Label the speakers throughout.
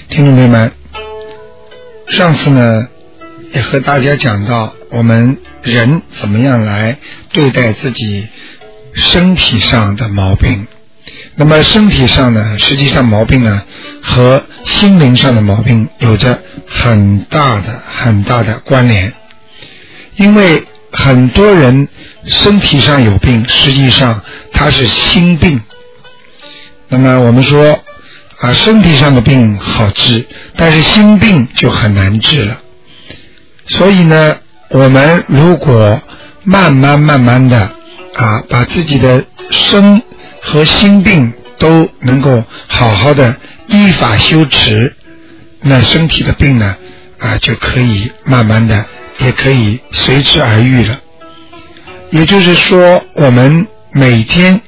Speaker 1: 听众朋友们，上次呢也和大家讲到我们人怎么样来对待自己身体上的毛病。那么身体上呢，实际上毛病呢和心灵上的毛病有着很大的关联。因为很多人身体上有病，实际上他是心病。那么我们说身体上的病好治，但是心病就很难治了。所以呢，我们如果慢慢的把自己的身和心病都能够好好的依法修持，那身体的病呢就可以慢慢的也可以随之而愈了。也就是说，我们每天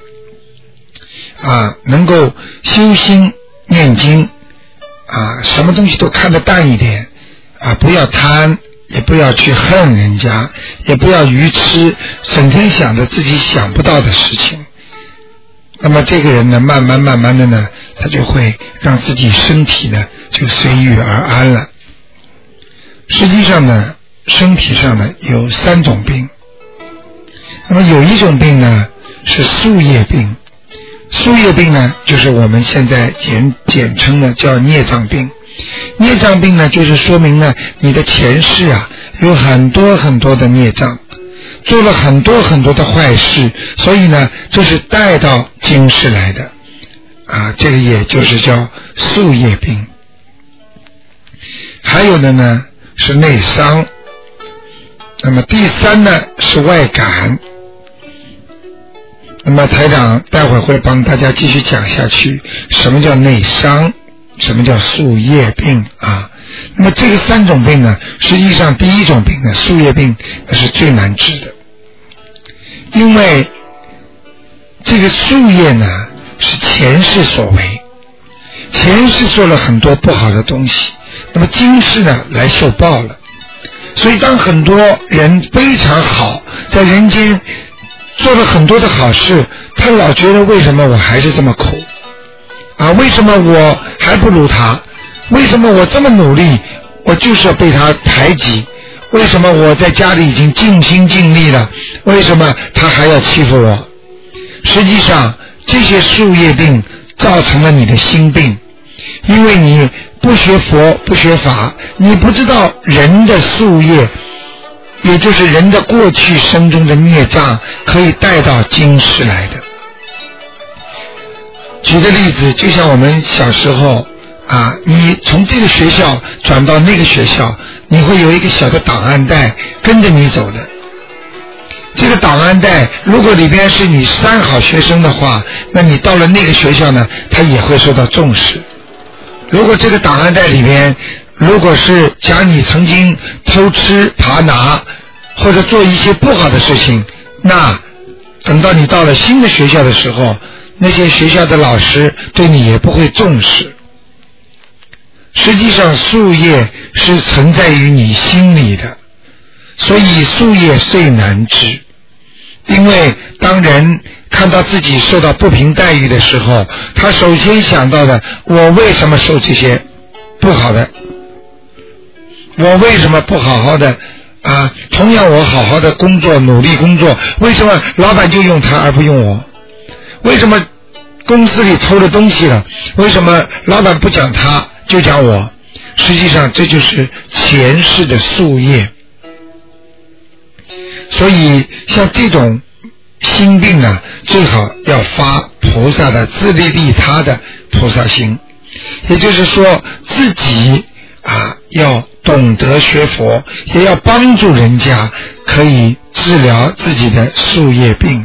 Speaker 1: 能够修心念经什么东西都看得淡一点不要贪，也不要去恨人家，也不要愚痴，整天想着自己想不到的事情。那么这个人呢，慢慢的呢，他就会让自己身体呢就随遇而安了。实际上呢，身体上呢有3种病。那么有一种病呢是宿业病。宿业病呢就是我们现在简称呢叫孽障病。孽障病呢就是说明呢你的前世有很多的孽障，做了很多的坏事，所以呢这是带到今世来的这个也就是叫宿业病。还有的呢是内伤。那么第3呢是外感。那么台长待会儿会帮大家继续讲下去，什么叫内伤，什么叫宿业病那么这个3种病呢，实际上第1种病呢，宿业病是最难治的。因为这个宿业呢是前世所为，前世做了很多不好的东西，那么今世呢来受报了。所以当很多人非常好，在人间做了很多的好事，他老觉得为什么我还是这么苦为什么我还不如他，为什么我这么努力我就是要被他排挤，为什么我在家里已经尽心尽力了，为什么他还要欺负我。实际上这些宿业病造成了你的心病。因为你不学佛不学法，你不知道人的宿业，也就是人的过去生中的孽障可以带到今世来的。举个例子，就像我们小时候你从这个学校转到那个学校，你会有一个小的档案袋跟着你走的。这个档案袋如果里边是你3好学生的话，那你到了那个学校呢，他也会受到重视。如果这个档案袋里边如果是讲你曾经偷吃扒拿或者做一些不好的事情，那等到你到了新的学校的时候，那些学校的老师对你也不会重视。实际上宿业是存在于你心里的，所以宿业最难治。因为当人看到自己受到不平待遇的时候，他首先想到的，我为什么受这些不好的，我为什么不好好的同样我好好的工作努力工作，为什么老板就用他而不用我，为什么公司里偷了东西了，为什么老板不讲他就讲我。实际上这就是前世的宿业。所以像这种心病呢，最好要发菩萨的自利利他的菩萨心。也就是说自己要懂得学佛，也要帮助人家可以治疗自己的宿业病。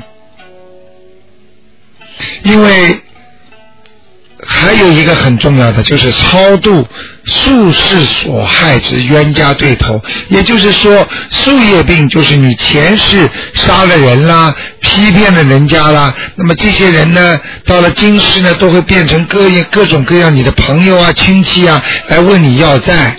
Speaker 1: 因为还有一个很重要的，就是超度宿世所害之冤家对头。也就是说宿业病就是你前世杀了人啦，欺骗了人家啦，那么这些人呢到了今世呢都会变成各种各样你的朋友亲戚来问你要债。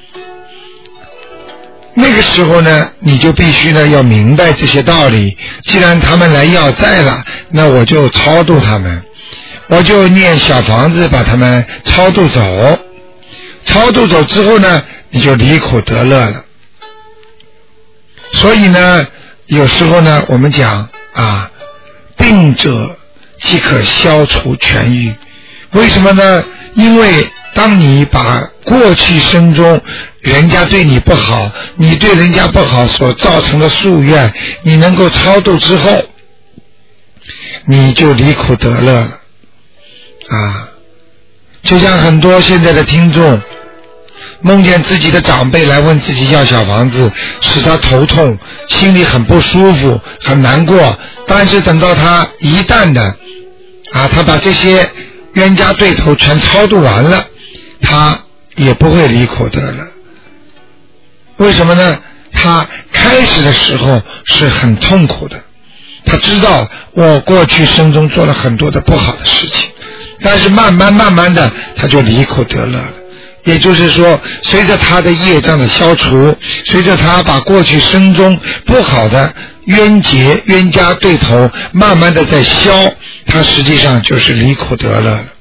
Speaker 1: 那个时候呢你就必须呢要明白这些道理，既然他们来要债了，那我就超度他们，我就念小房子把他们超度走。 超度走之后呢，你就离苦得乐了。所以呢，有时候呢，我们讲啊，病者即可消除痊愈。为什么呢？因为当你把过去生中人家对你不好，你对人家不好所造成的夙愿，你能够超度之后，你就离苦得乐了啊！就像很多现在的听众梦见自己的长辈来问自己要小房子，使他头痛，心里很不舒服，很难过。但是等到他一旦的他把这些冤家对头全超度完了，他也不会离苦得乐。为什么呢？他开始的时候是很痛苦的，他知道我过去生中做了很多的不好的事情，但是慢慢的他就离苦得乐了。也就是说，随着他的业障的消除，随着他把过去生中不好的冤结冤家对头慢慢的在消，他实际上就是离苦得乐了。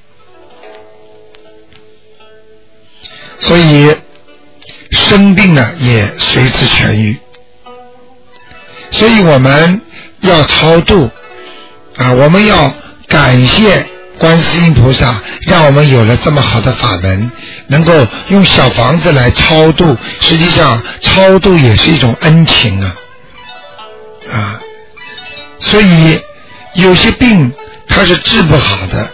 Speaker 1: 所以生病呢也随之痊愈。所以我们要超度我们要感谢观世音菩萨，让我们有了这么好的法门，能够用小房子来超度。实际上超度也是一种恩情所以有些病它是治不好的，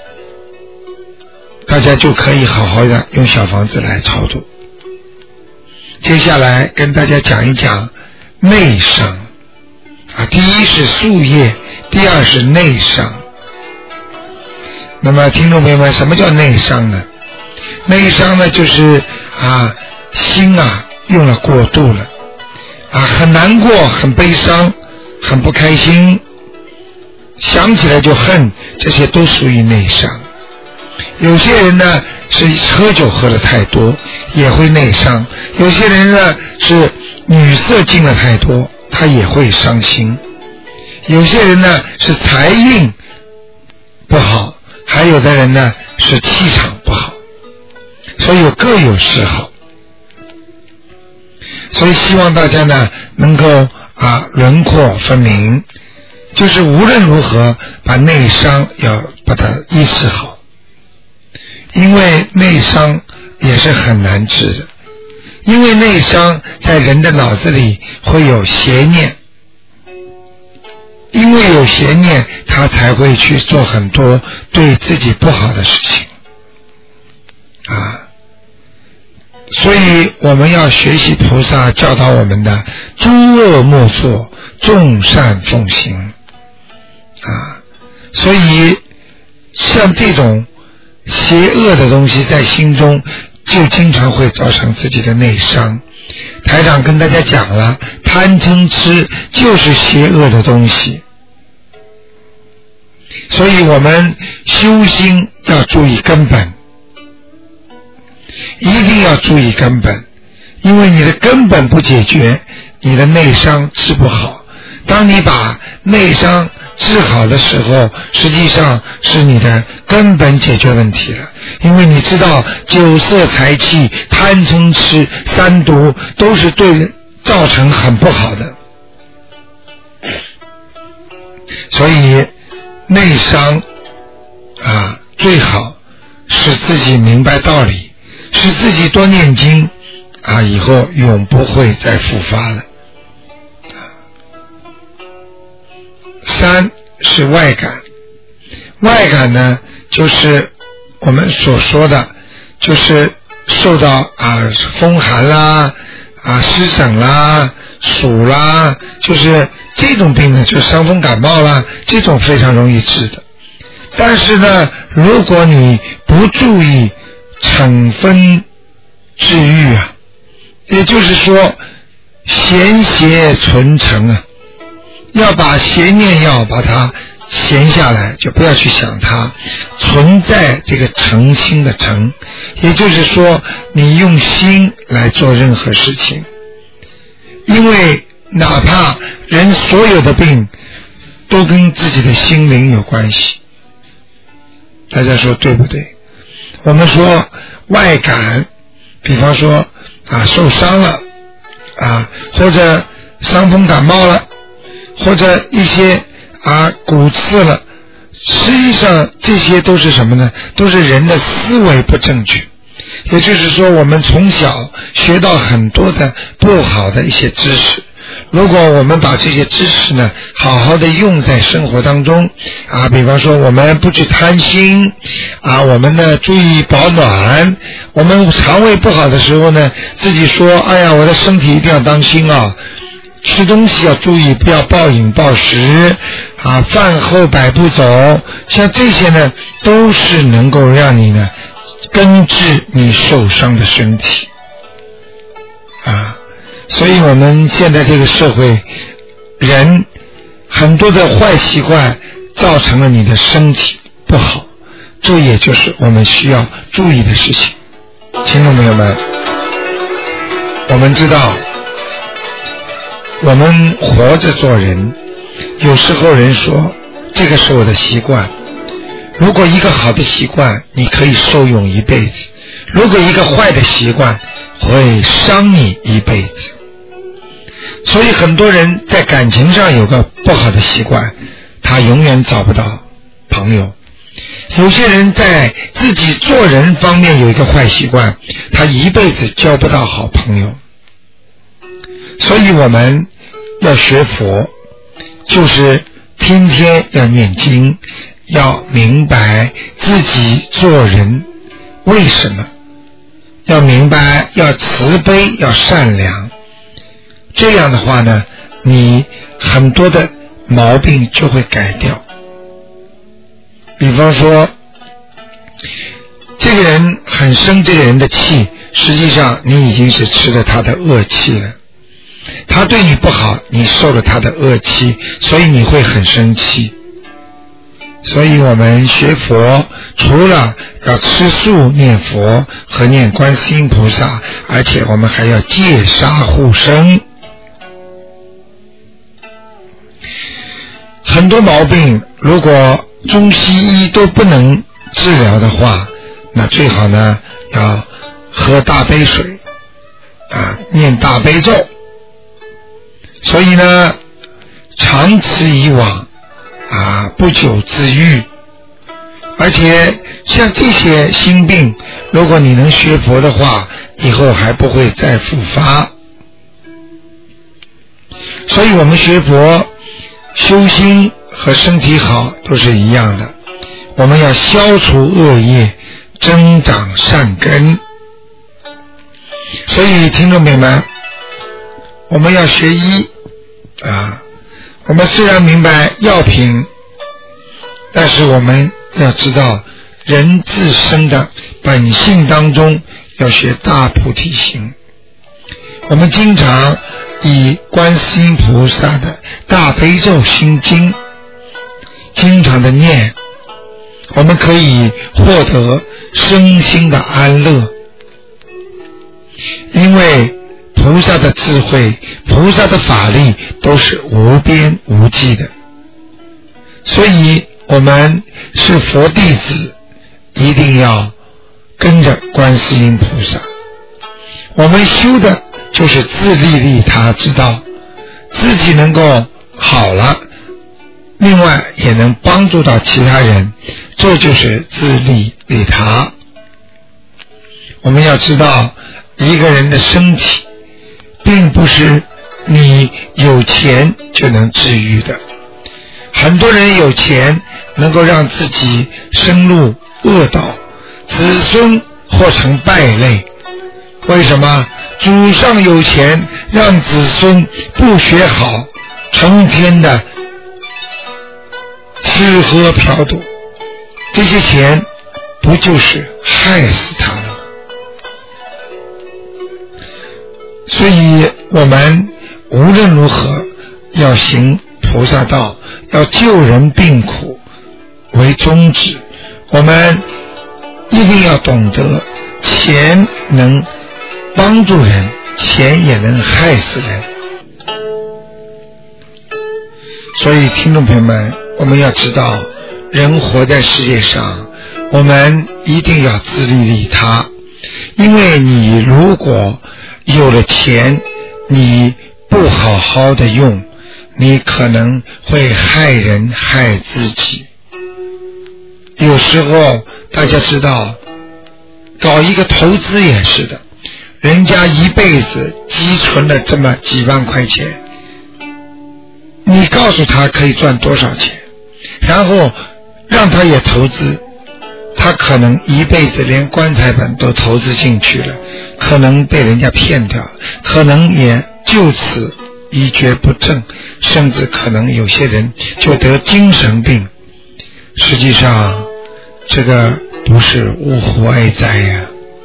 Speaker 1: 大家就可以好好的用小房子来超度。接下来跟大家讲一讲内伤第一是宿业，第二是内伤。那么听众朋友们，什么叫内伤呢？内伤呢就是心用了过度了很难过，很悲伤，很不开心，想起来就恨，这些都属于内伤。有些人呢是喝酒喝了太多，也会内伤。有些人呢是女色进了太多，他也会伤心。有些人呢是财运不好，还有的人呢是气场不好，所以各有嗜好。所以希望大家呢能够轮廓分明，就是无论如何把内伤要把它医治好。因为内伤也是很难治的，因为内伤在人的脑子里会有邪念，因为有邪念，他才会去做很多对自己不好的事情所以我们要学习菩萨教导我们的诸恶莫作，众善奉行所以像这种邪恶的东西在心中就经常会造成自己的内伤。台长跟大家讲了，贪嗔痴就是邪恶的东西，所以我们修心要注意根本，一定要注意根本，因为你的根本不解决，你的内伤治不好。当你把内伤治好的时候，实际上是你的根本解决问题了。因为你知道酒色财气贪嗔痴三毒都是对人造成很不好的，所以内伤最好使自己明白道理，使自己多念经以后永不会再复发了。三是外感，外感呢就是我们所说的，就是受到风寒啦湿疹啦暑啦，就是这种病呢，就是伤风感冒啦，这种非常容易治的。但是呢，如果你不注意惩分治愈也就是说闲邪存成要把邪念要把它闲下来，就不要去想它，存在这个诚心的诚，也就是说你用心来做任何事情。因为哪怕人所有的病都跟自己的心灵有关系，大家说对不对？我们说外感比方说受伤了或者伤风感冒了，或者一些骨刺了，实际上这些都是什么呢？都是人的思维不正确。也就是说，我们从小学到很多的不好的一些知识，如果我们把这些知识呢好好的用在生活当中比方说我们不去贪心我们呢注意保暖，我们肠胃不好的时候呢自己说哎呀我的身体一定要当心吃东西要注意不要暴饮暴食饭后百步走，像这些呢都是能够让你呢根治你受伤的身体所以我们现在这个社会人很多的坏习惯造成了你的身体不好，这也就是我们需要注意的事情。听众朋友们，我们知道我们活着做人，有时候人说这个是我的习惯，如果一个好的习惯你可以受用一辈子，如果一个坏的习惯会伤你一辈子。所以很多人在感情上有个不好的习惯，他永远找不到朋友。有些人在自己做人方面有一个坏习惯，他一辈子交不到好朋友。所以我们要学佛，就是天天要念经，要明白自己做人为什么，要明白要慈悲要善良，这样的话呢你很多的毛病就会改掉。比方说这个人很生这个人的气，实际上你已经是吃了他的恶气了，他对你不好，你受了他的恶气，所以你会很生气。所以我们学佛除了要吃素念佛和念观世音菩萨，而且我们还要戒杀护生。很多毛病如果中西医都不能治疗的话，那最好呢要喝大杯水念大悲咒。所以呢长此以往不久自愈。而且像这些心病，如果你能学佛的话，以后还不会再复发。所以我们学佛修心和身体好都是一样的，我们要消除恶业，增长善根。所以听众朋友们，我们要学医我们虽然明白药品，但是我们要知道人自身的本性当中要学大菩提心。我们经常以观世音菩萨的大悲咒心经经常的念，我们可以获得身心的安乐。因为菩萨的智慧，菩萨的法力都是无边无际的，所以我们是佛弟子，一定要跟着观世音菩萨。我们修的就是自利利他之道，自己能够好了，另外也能帮助到其他人，这就是自利利他。我们要知道一个人的身体并不是你有钱就能治愈的，很多人有钱能够让自己生入恶道，子孙或成败类。为什么？祖上有钱，让子孙不学好，成天的吃喝嫖赌，这些钱不就是害死他们吗？所以我们无论如何要行菩萨道，要救人病苦为宗旨。我们一定要懂得钱能帮助人，钱也能害死人。所以听众朋友们，我们要知道人活在世界上，我们一定要自利利他。 因为你如果有了钱，你不好好的用，你可能会害人害自己。有时候大家知道，搞一个投资也是的，人家一辈子积存了这么几万块钱，你告诉他可以赚多少钱，然后让他也投资，他可能一辈子连棺材本都投资进去了，可能被人家骗掉了，可能也就此一蹶不振，甚至可能有些人就得精神病。实际上这个不是呜呼哀哉呀。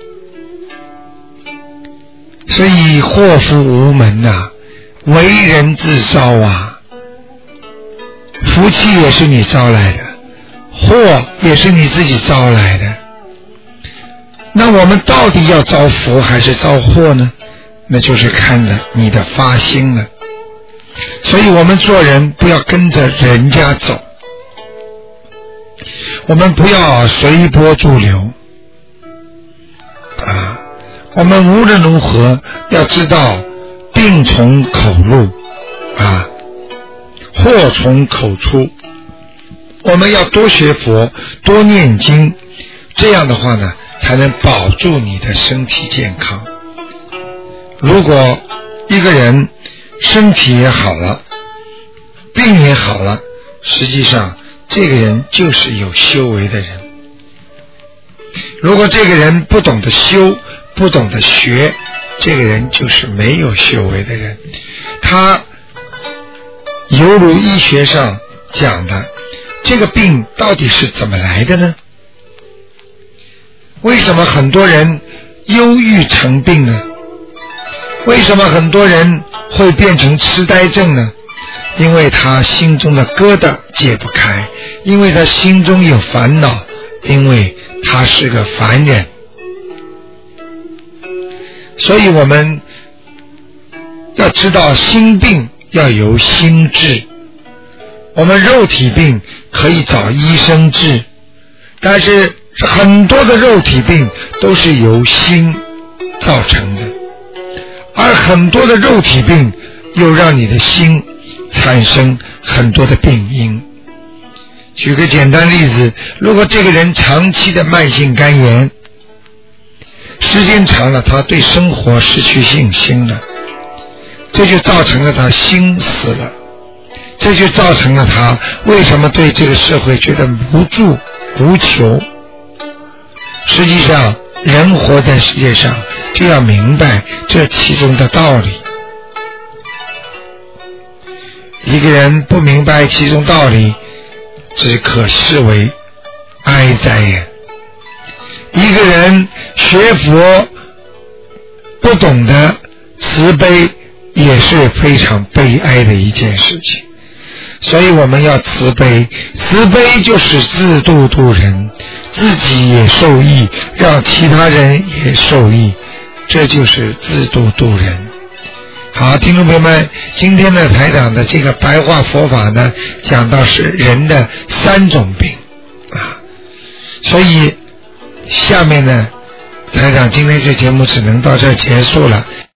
Speaker 1: 所以祸福无门啊，为人自招啊。福气也是你招来的，祸也是你自己招来的。那我们到底要招福还是招祸呢？那就是看着你的发心了。所以我们做人不要跟着人家走，我们不要随波逐流啊！我们无论如何要知道病从口入啊，祸从口出。我们要多学佛，多念经，这样的话呢，才能保住你的身体健康。如果一个人身体也好了，病也好了，实际上这个人就是有修为的人。如果这个人不懂得修，不懂得学，这个人就是没有修为的人。他犹如医学上讲的，这个病到底是怎么来的呢？为什么很多人忧郁成病呢？为什么很多人会变成痴呆症呢？因为他心中的疙瘩解不开，因为他心中有烦恼，因为他是个凡人。所以我们要知道，心病要由心治。我们肉体病可以找医生治，但是很多的肉体病都是由心造成的，而很多的肉体病又让你的心产生很多的病因。举个简单例子，如果这个人长期的慢性肝炎，时间长了，他对生活失去信心了，这就造成了他心死了，这就造成了他为什么对这个社会觉得无助无求。实际上人活在世界上就要明白这其中的道理，一个人不明白其中道理，只可视为哀哉也。一个人学佛不懂得慈悲，也是非常悲哀的一件事情。所以我们要慈悲，慈悲就是自度度人，自己也受益，让其他人也受益，这就是自度度人。好，听众朋友们，今天的台长的这个白话佛法呢，讲到是人的3种病啊，所以下面呢，台长今天这节目只能到这儿结束了。